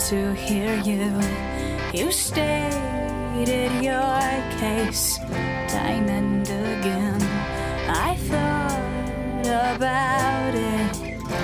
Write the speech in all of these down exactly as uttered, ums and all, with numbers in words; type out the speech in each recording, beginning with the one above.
to hear you. You stated your case time and again. I thought about it.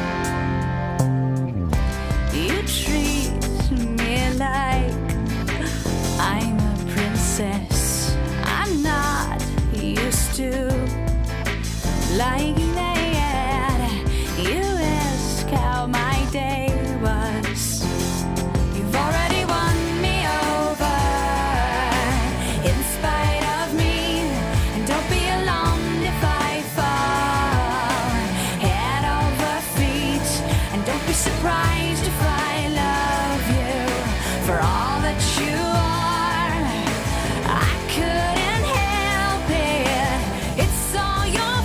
You treat me like I'm a princess. I'm not used to lying there. You ask how my day was. You've already won me over in spite of me. And don't be alarmed if I fall head over feet. And don't be surprised if I love you for all that you are. I couldn't help it. It's all your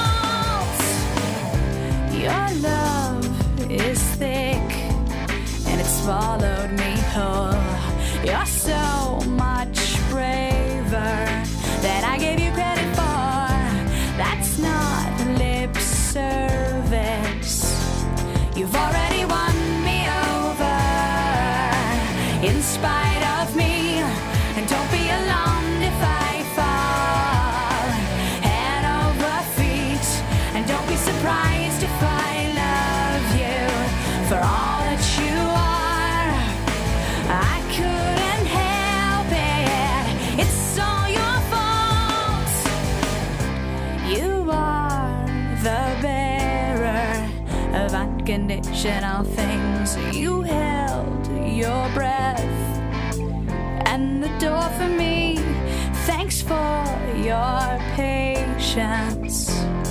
fault. Your love is thick and it swallowed me whole. You're so much braver than I gave you credit for. That's not lip service. You've already won me over in spite of me. And don't be alarmed if I fall head over feet. And don't be surprised if I love you for all that you are. I couldn't help it. It's all your fault. You are the bearer of unconditional things. You held your breath and the door for me. Thanks for your patience.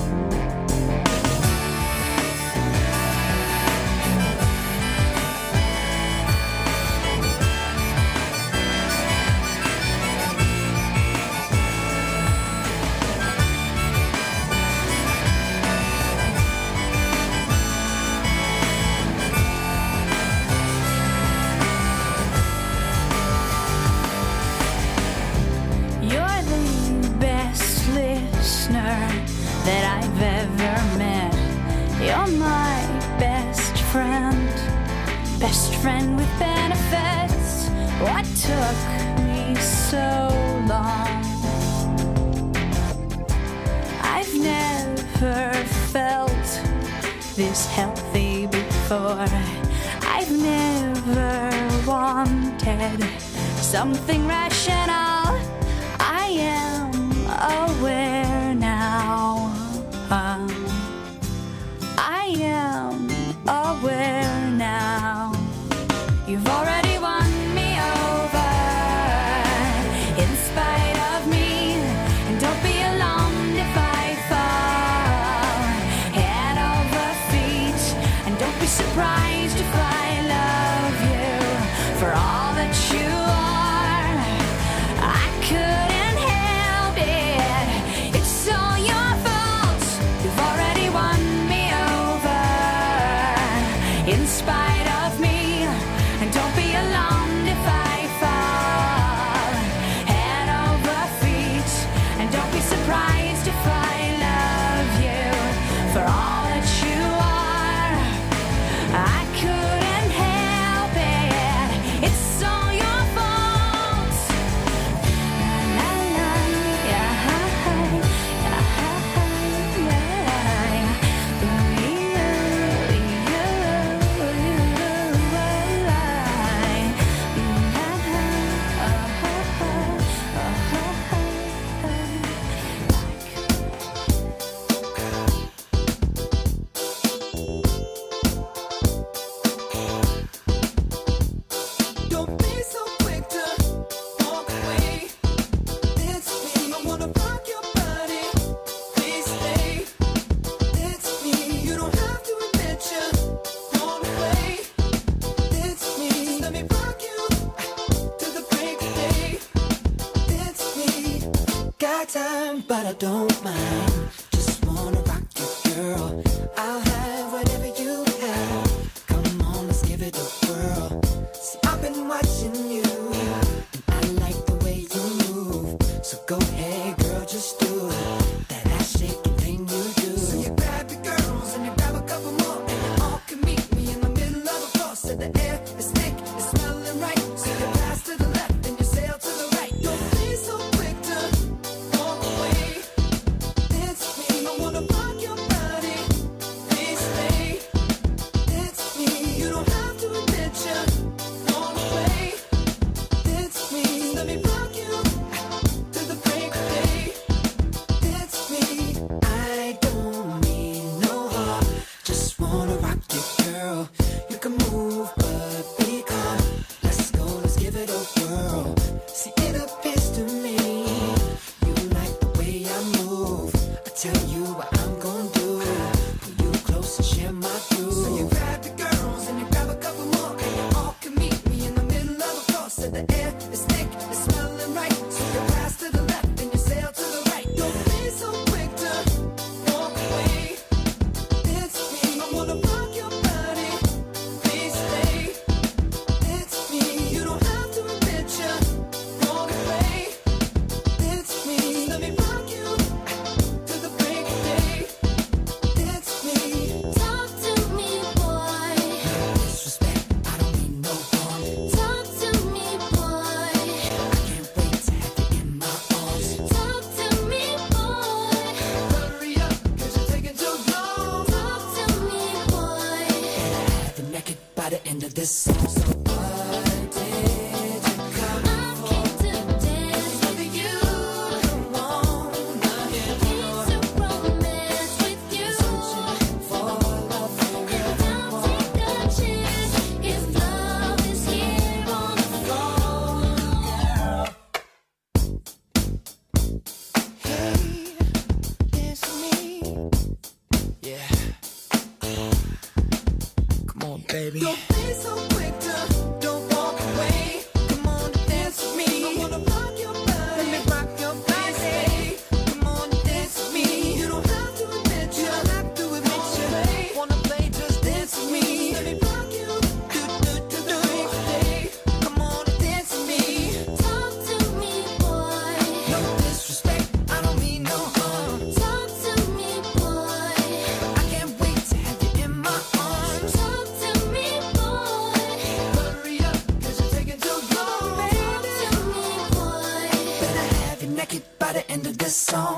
You're the best listener that I've ever met. You're my best friend, best friend with benefits. What took me so long? I've never felt this healthy before. I've never wanted something rational. I am aware now. Uh, I am aware now. You've already won me over in spite of me. And don't be alarmed if I fall head over feet. And don't be surprised if I love you for all that you are. I couldn't help it. It's all your fault. You've already won me over in spite of me. And don't be alarmed if I fall head over feet. And don't be surprised if I love you for all that you are. I couldn't help it. It's all your fault. La, la, yeah, yeah, Don't be so quick to walk away. It's me. I wanna rock your body. Please stay. It's me. You don't have to admit you're gone away. It's me. Just let me rock you to the break of day. It's me. Got time, but I don't mind. Just wanna rock you, girl. I'll have whatever you have. Come on, let's give it a whirl. See, I've been watching you, and I like the way you move. So go ahead, girl, just do it. That ass shaking thing you do. So you grab your girls and you grab a couple more, and you all can meet me in the middle of a floor. Said the air is thick, it's song.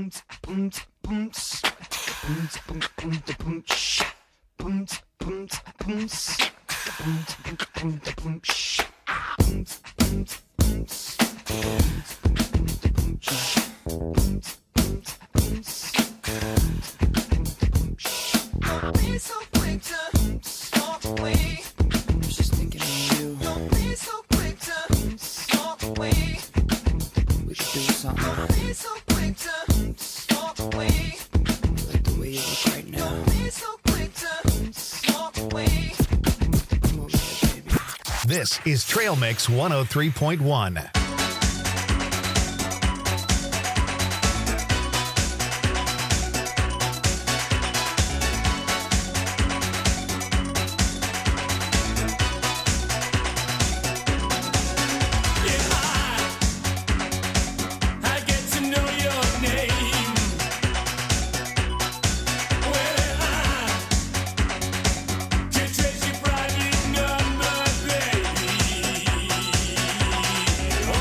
Don't be so quick to walk away. I was just thinking of you. Don't be so quick to walk away. We should do something. Don't be so quick to walk away. Like the way you look right now. Don't be so quick to walk away. Come over here, baby. This is Trail Mix one oh three point one. Oh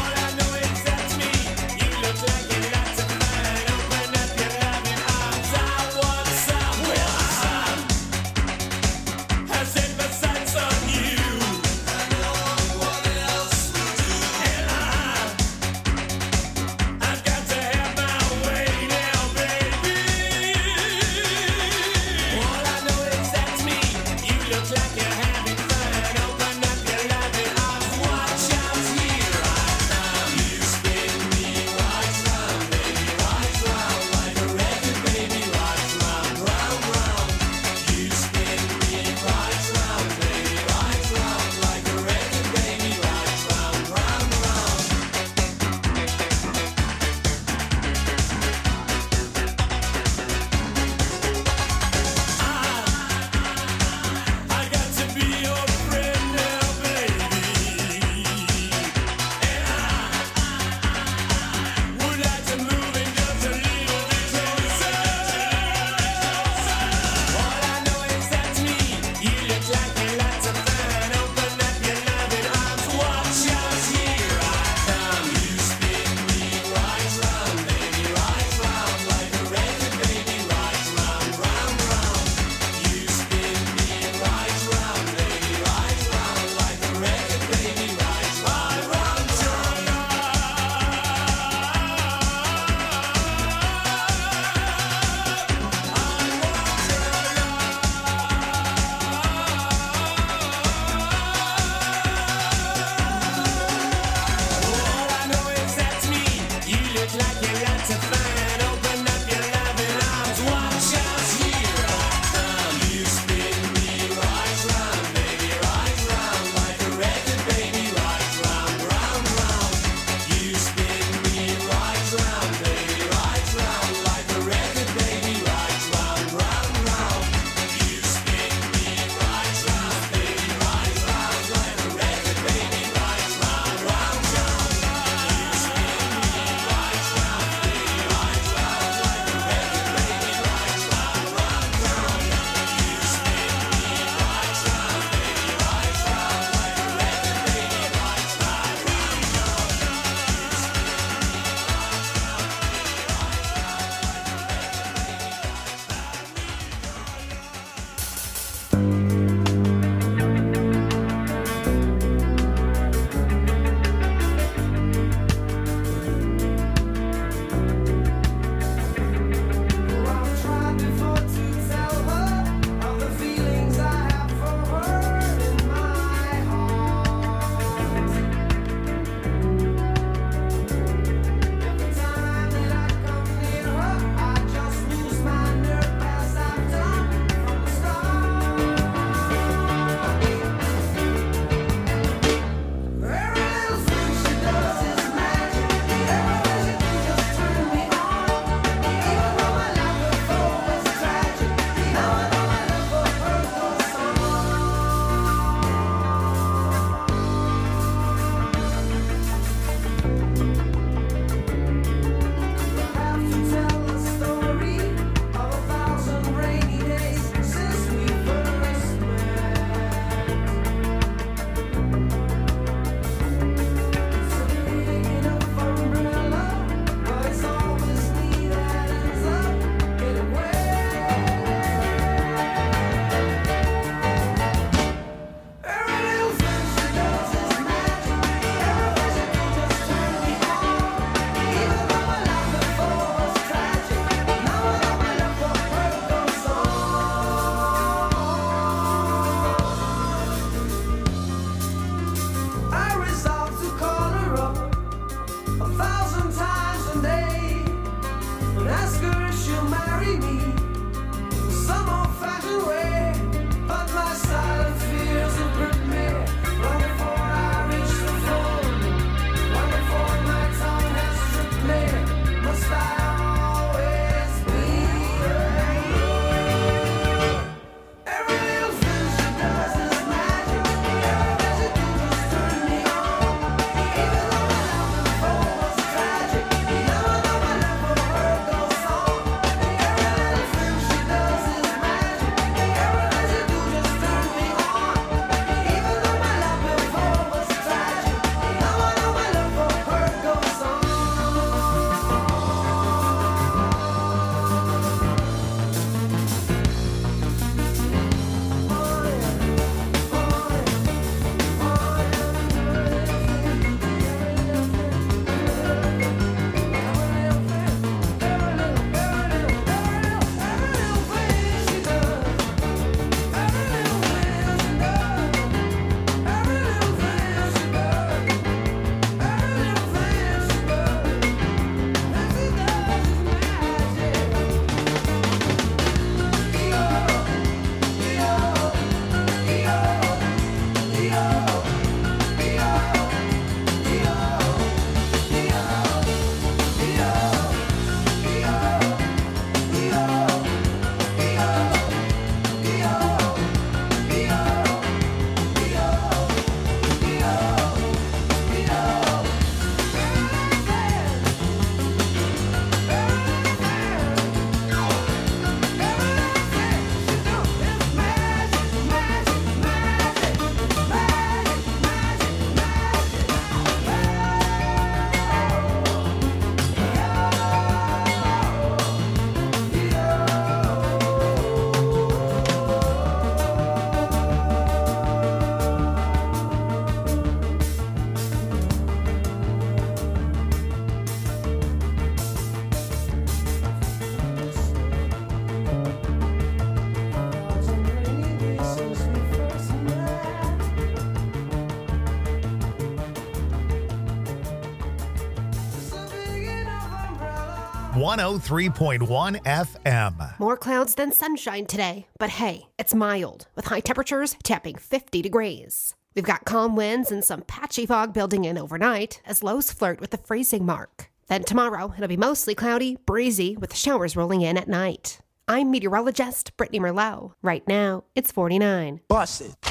one oh three point one F M. More clouds than sunshine today, but hey, it's mild, with high temperatures tapping fifty degrees. We've got calm winds and some patchy fog building in overnight as lows flirt with the freezing mark. Then tomorrow, it'll be mostly cloudy, breezy, with showers rolling in at night. I'm meteorologist Brittany Merlot. Right now, it's forty-nine. Bust it.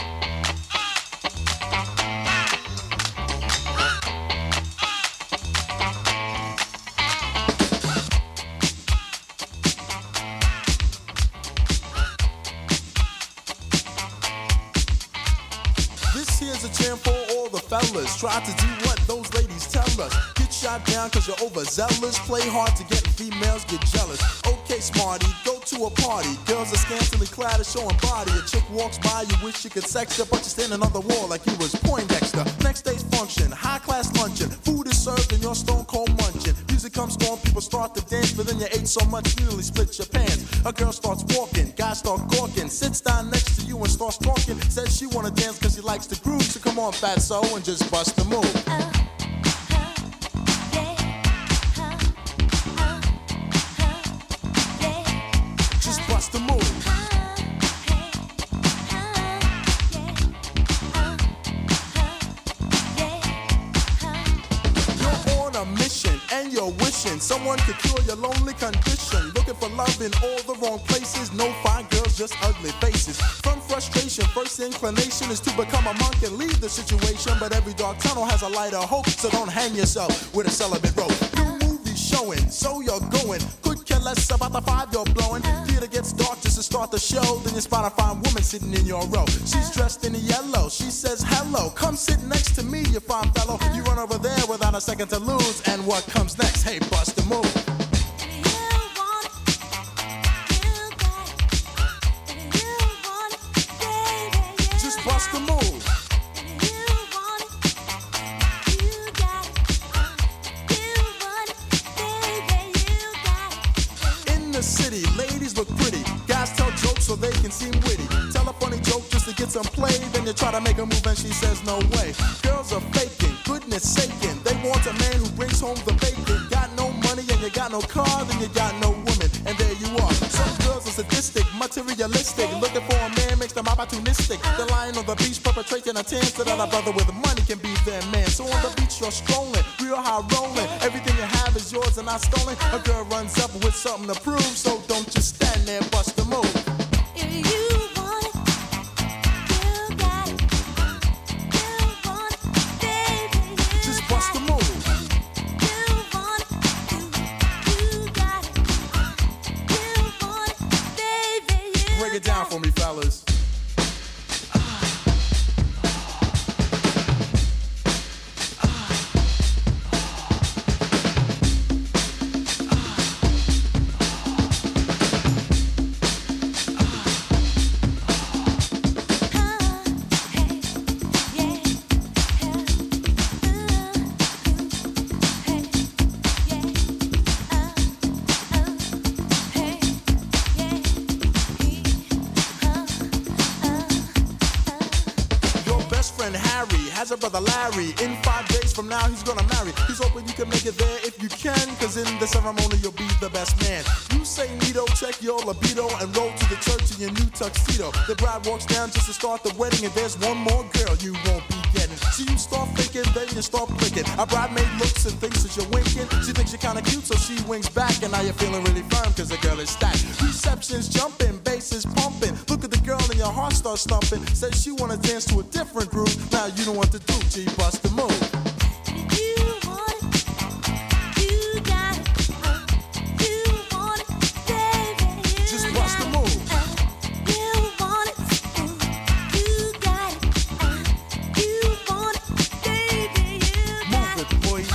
Here's a jam for all the fellas. Try to do what those ladies tell us. Get shot down cause you're overzealous. Play hard to get and females get jealous. Okay, smarty, go to a party. Girls are scantily clad and showing body. A chick walks by, you wish you could sex her, but you're standing on the wall like you was Poindexter. Next day's function, high class luncheon. Food is served and you're stone cold munching. Music comes on, people start to dance, but then you ate so much you nearly split your pants. A girl starts walking, guys start gawking. Sits down next to you and starts talking. Says she wanna dance cause she likes to groove. So come on, fatso, and just bust the move. Uh. Bust the move. You're on a mission and you're wishing someone could cure your lonely condition. Looking for love in all the wrong places. No fine girls, just ugly faces. From frustration, first inclination is to become a monk and leave the situation. But every dark tunnel has a light of hope, so don't hang yourself with a celibate rope. New movies showing, so you're going. Could care less about the five you're blowing. Theater gets dark just to start the show. Then you spot a fine woman sitting in your row. She's dressed in yellow. She says hello. Come sit next to me, you fine fellow. You run over there without a second to lose. And what comes next? Hey, bust the move. Just bust the move. City, ladies look pretty. Guys tell jokes so they can seem witty. Tell a funny joke just to get some play. Then you try to make a move and she says no way. Girls are faking, goodness saking. They want a man who brings home the bacon. Got no money and you got no car, then you got no woman. And there you are. Some girls are sadistic, materialistic. Looking for a man makes them opportunistic. They're lying on the beach perpetrating a tan so that a brother with money can be their man. So on the beach you're strolling, real high rolling. Everything you have is yours and not stolen. A girl runs up with something to prove. So don't just stand there and bust the move. If you want it, you got it. You want it, baby, you just bust the move. You want it, you, you got it. You want it, baby, you break it down for me, fellas. Has a brother Larry. In five days from now he's gonna marry. He's hoping you can make it there if you can, cause in the ceremony you'll be the best man. You say neato, check your libido, and roll to the church in your new tuxedo. The bride walks down just to start the wedding, and there's one more girl you won't be getting. So you start thinking, then you start blinking. A bridemaid looks and thinks that you're winking. She thinks you're kinda cute, so she winks back, and now you're feeling really firm cause the girl is stacked. Reception's jumping, bass is pumping. Look at the girl and your heart starts thumping. Says she wanna dance to a different groove. Now you know what to do, G, bust the move. You want it, you got it. You want it, baby, you just bust the move. You want it, you got it. You want it, baby, you got it. Move it, boy.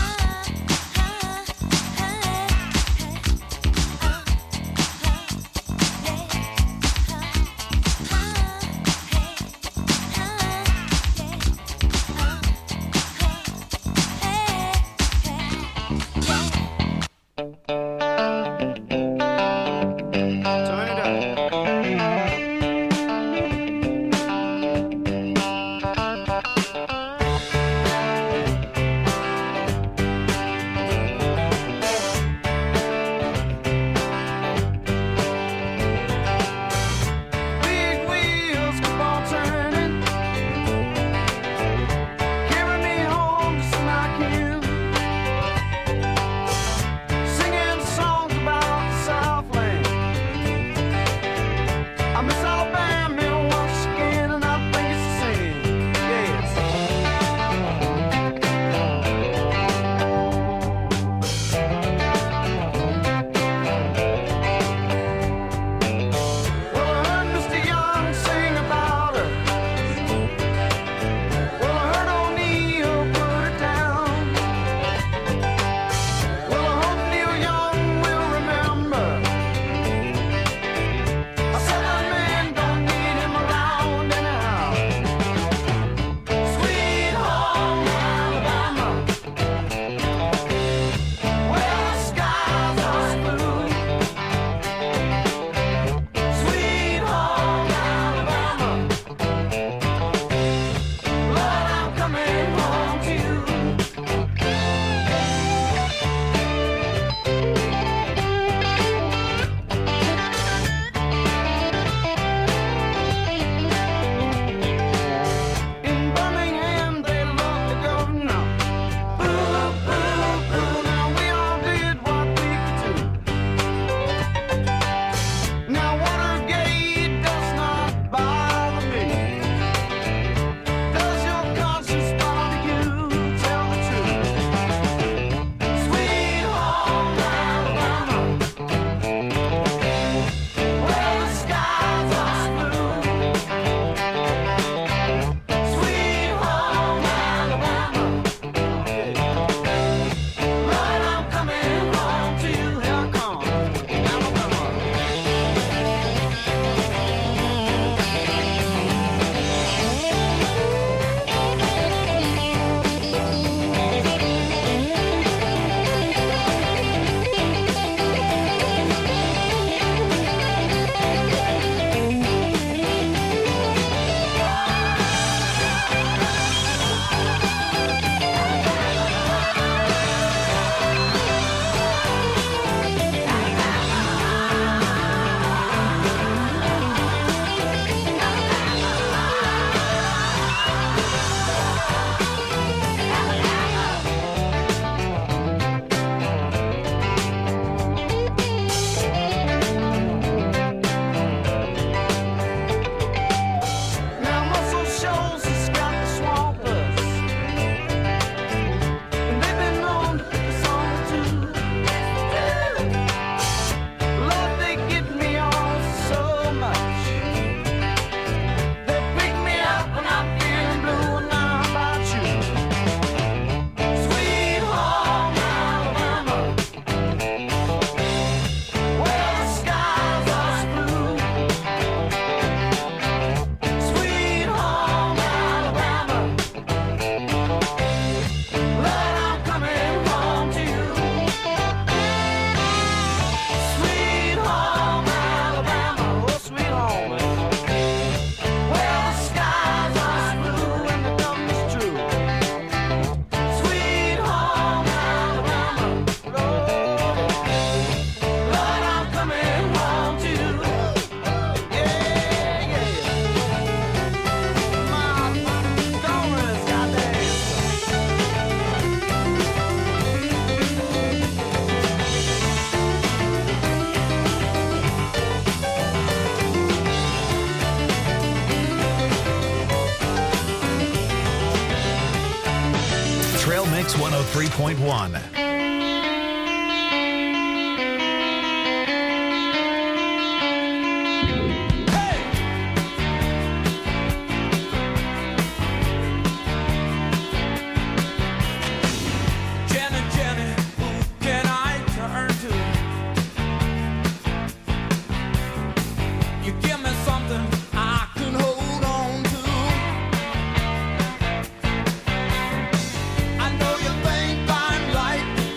Trail Mix one oh three point one. I know you think I'm like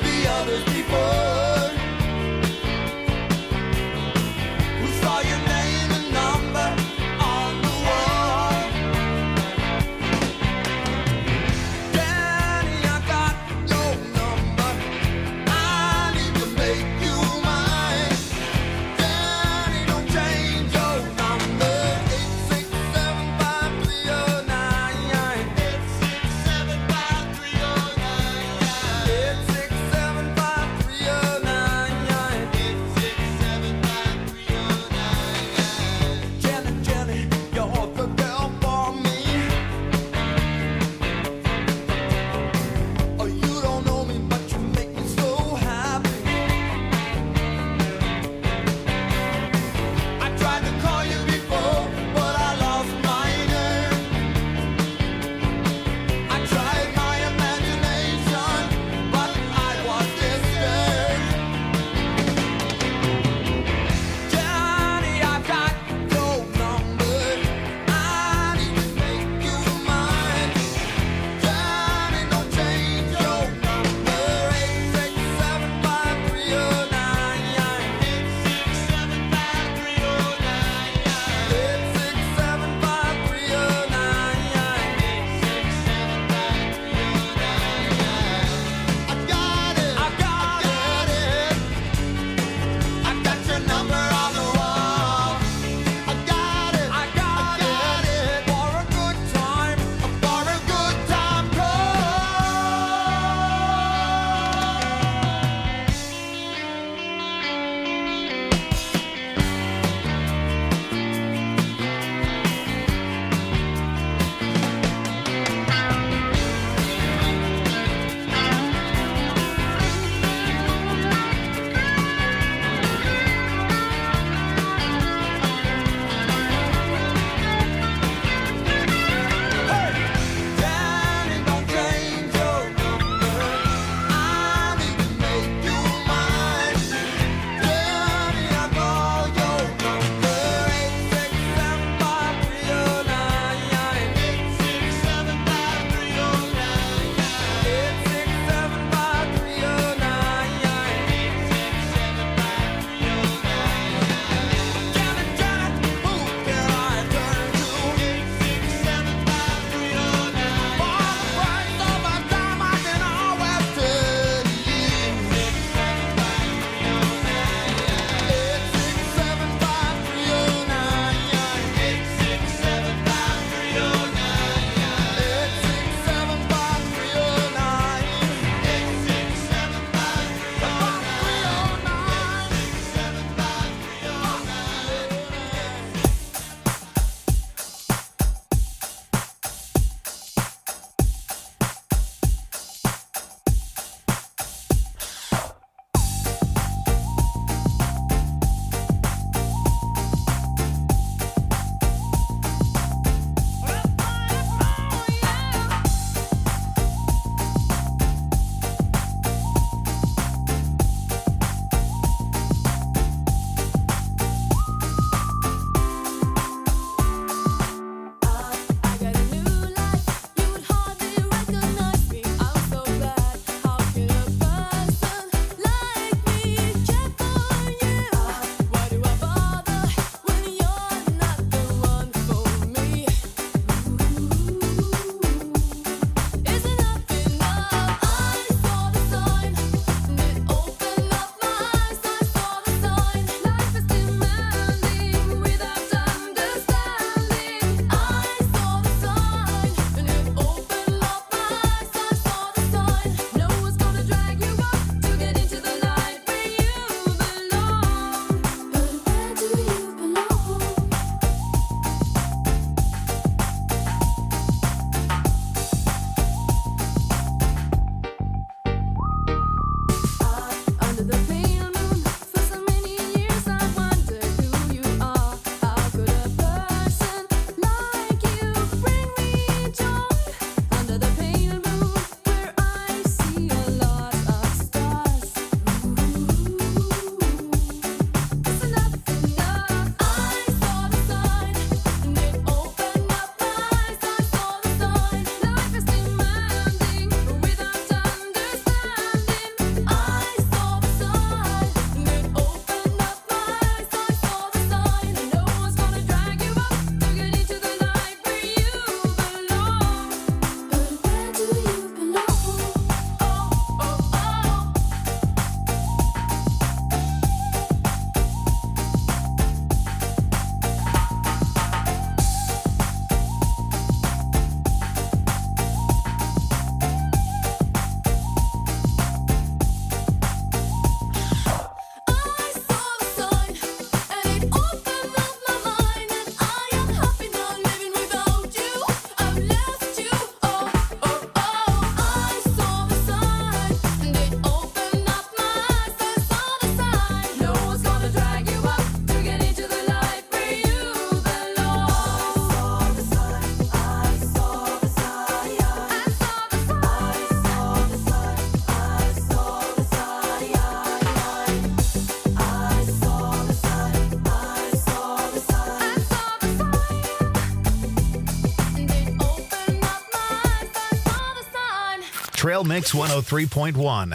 Trail Mix one oh three point one.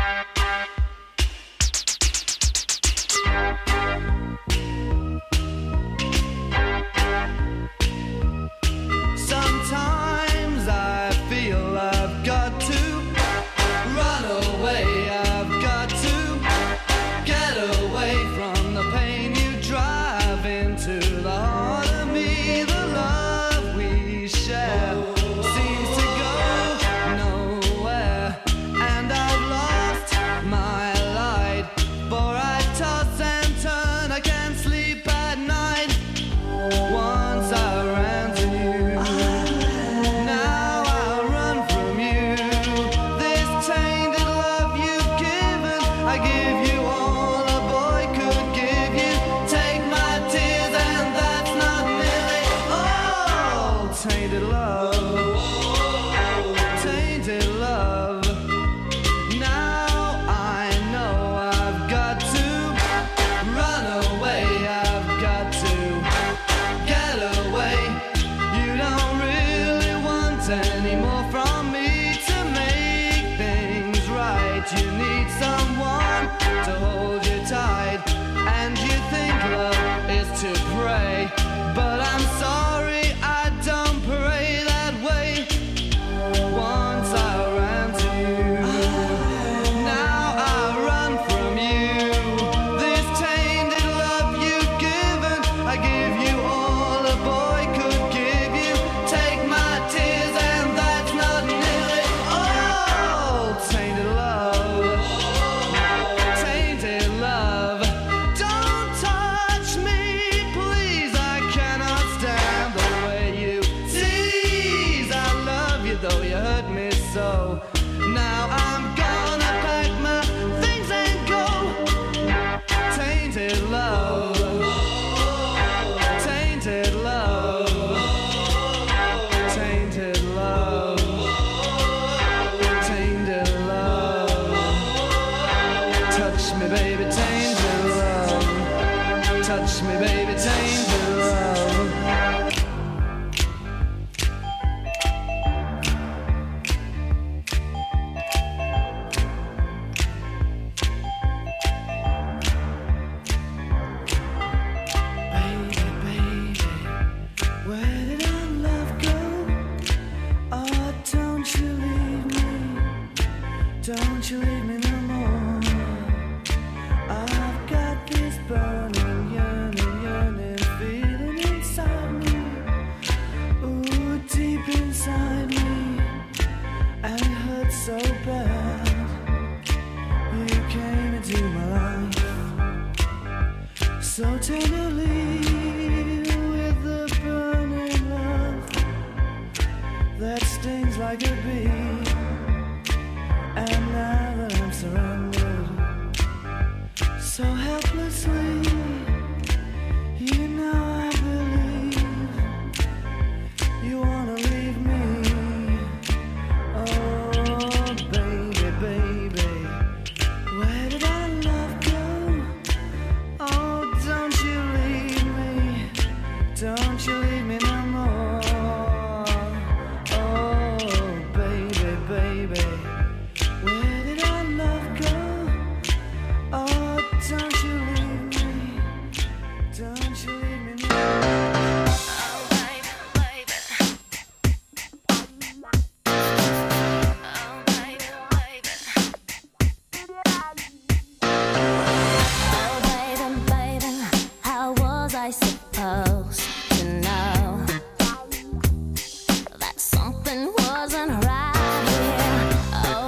Sometimes I feel I've got to run away. I've got to get away from the pain you drive into the heart of me. The love we share seems to go nowhere, and I've lost my light. For I toss and turn, I can't sleep at night. Once I ran to you, now I run from you. This tainted love you've given, I give you all a boy could give you. Take my tears and that's not nearly all. Tainted love, tainted love. Now I know I've got to run away. I've got to get away. You don't really want any more from me to make things right. You need someone to hold you tight, and you think love is to pray. But I'm sorry, I don't pray that way. Once I ran to you, now I run from you. This tainted love you've given, I give you all a boy could give you. Take my tears and that's not nearly all. Tainted love, tainted love. Don't touch me, please. I cannot stand the way you tease. I love you though you hurt me so. Now I'm gonna pack my things and go. Tainted love, tainted love, tainted love, tainted love. Touch me, baby, tainted love. Touch me, baby, tainted love. Baby, baby, where did our love go? Oh, don't you leave me, don't you leave me no more. I've got this burning, yearning, yearning feeling inside me. Ooh, deep inside me, and it hurts so bad. You came into my life so tenderly, with the burning love that stings like a bee. And now that I'm surrounded so helplessly, you know I believe you wanna leave me. Oh, baby, baby, where did our love go? Oh, don't you leave me, don't you leave me no more. Oh, baby, baby, where did our love go? Oh, don't you leave me, don't you leave me no more. Oh, baby, baby. Oh, baby, baby. Oh, baby, baby, how was I supposed to know that something wasn't right here? Oh,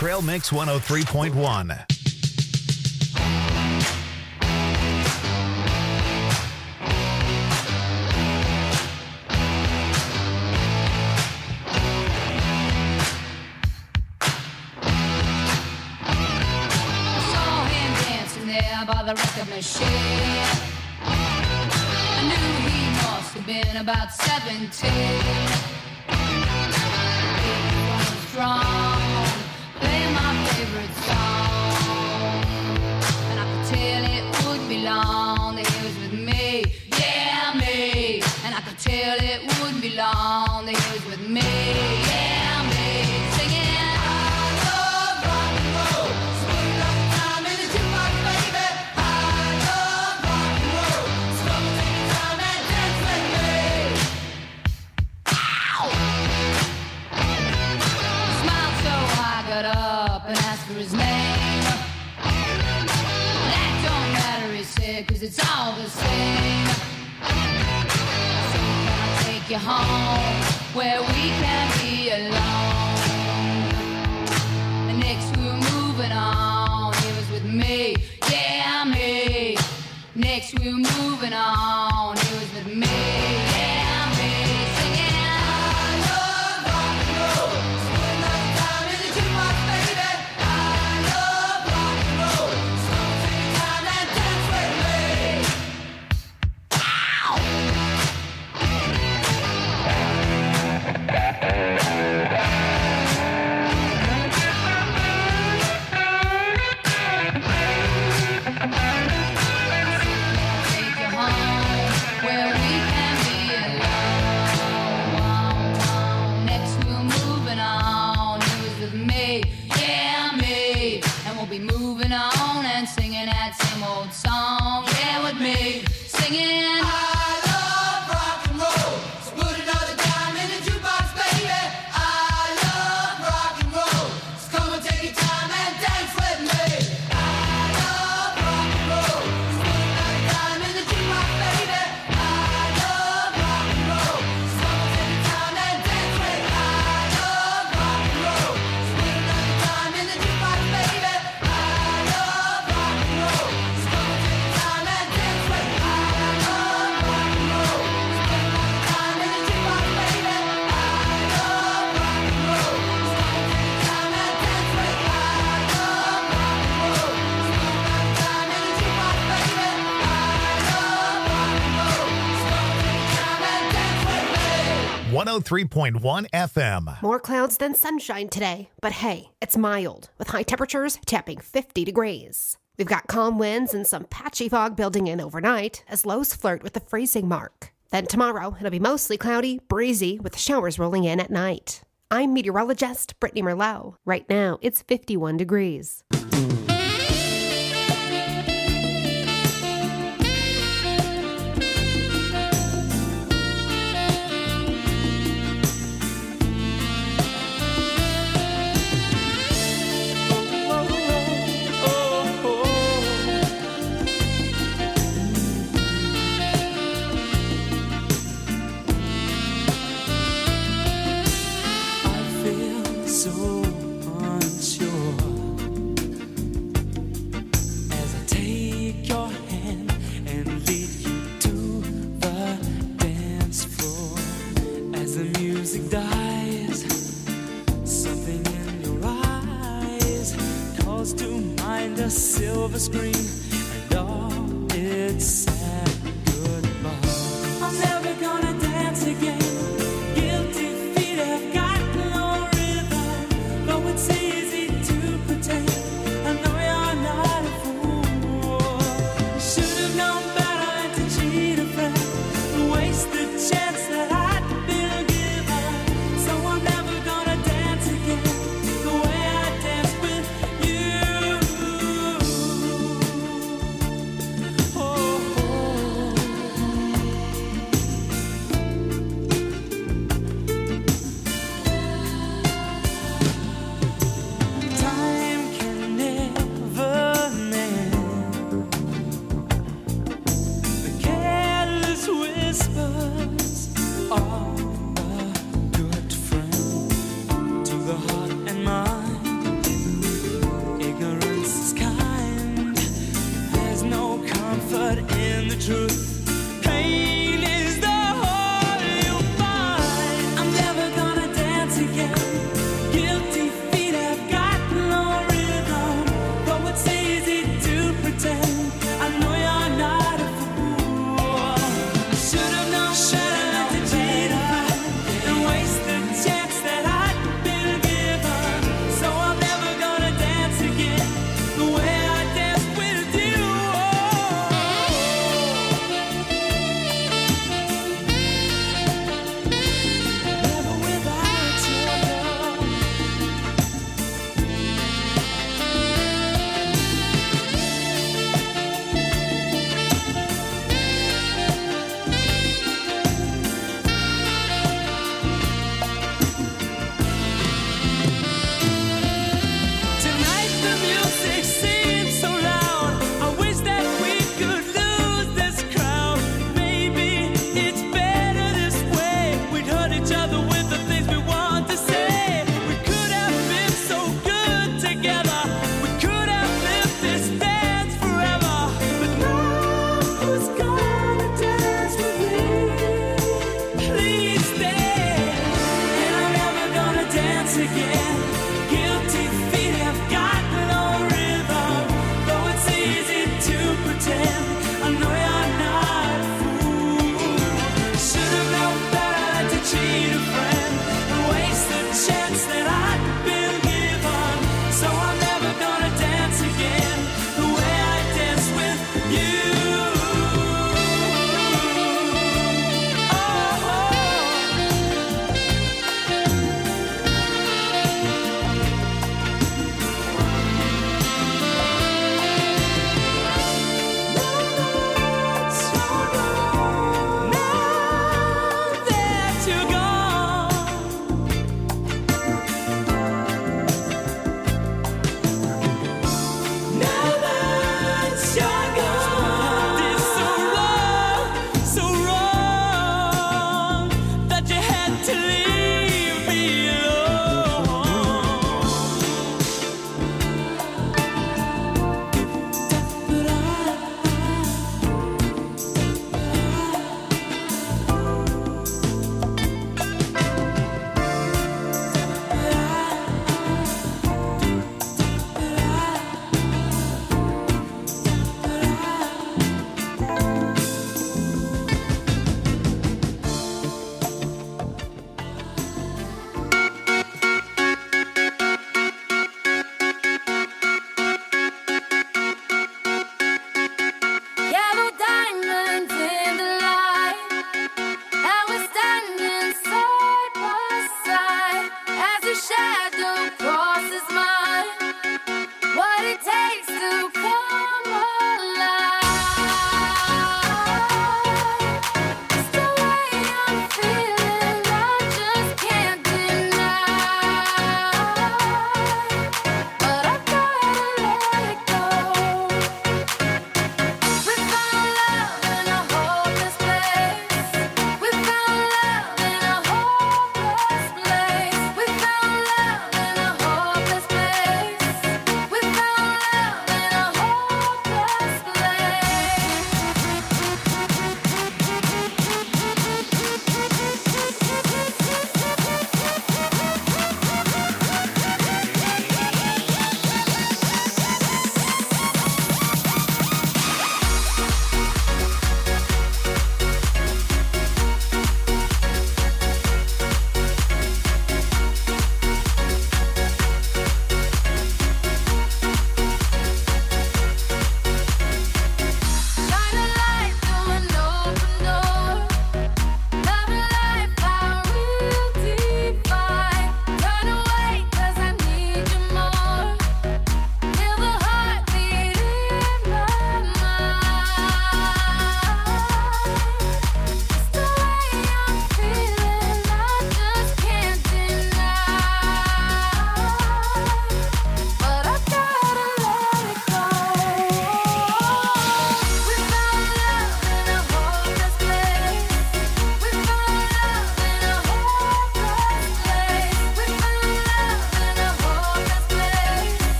Trail Mix one oh three point one. By the record machine, I knew he must have been about seventeen. He was strong, playing my favorite song, and I could tell it wouldn't be long that he was with me, yeah me. And I could tell it wouldn't be long that he was with me, yeah me, singing. Up and asked for his name. That don't matter, he said, cause it's all the same. So can I take you home where we can be alone? And next we were moving on, he was with me, yeah me. Next we were moving on, he was with me, yeah me. Singing. Be moving on and singing that same old song, yeah, with me, singing. I love rock and roll, so put another dime in the jukebox, baby. I love rock and roll, so come and take your time and dance with me. I love rock and roll, so put another dime in the jukebox, baby. I love rock and roll, so come and take your time and dance with me. I love rock and roll, so put another dime in the jukebox, baby. one oh three point one F M. More clouds than sunshine today, but hey, it's mild, with high temperatures tapping fifty degrees. We've got calm winds and some patchy fog building in overnight as lows flirt with the freezing mark. Then tomorrow, it'll be mostly cloudy, breezy, with showers rolling in at night. I'm meteorologist Brittany Merlot. Right now, it's fifty-one degrees. Silver screen and all its sad goodbye. I'm never gonna dance again. Guilty feet have got no rhythm. Though it's easy to pretend, I know you're not a fool. Should have known better to cheat a friend, waste the chance that I'd been given. So I'm never gonna dance again the way I danced with you. Whispers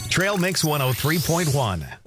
Trail Mix one oh three point one.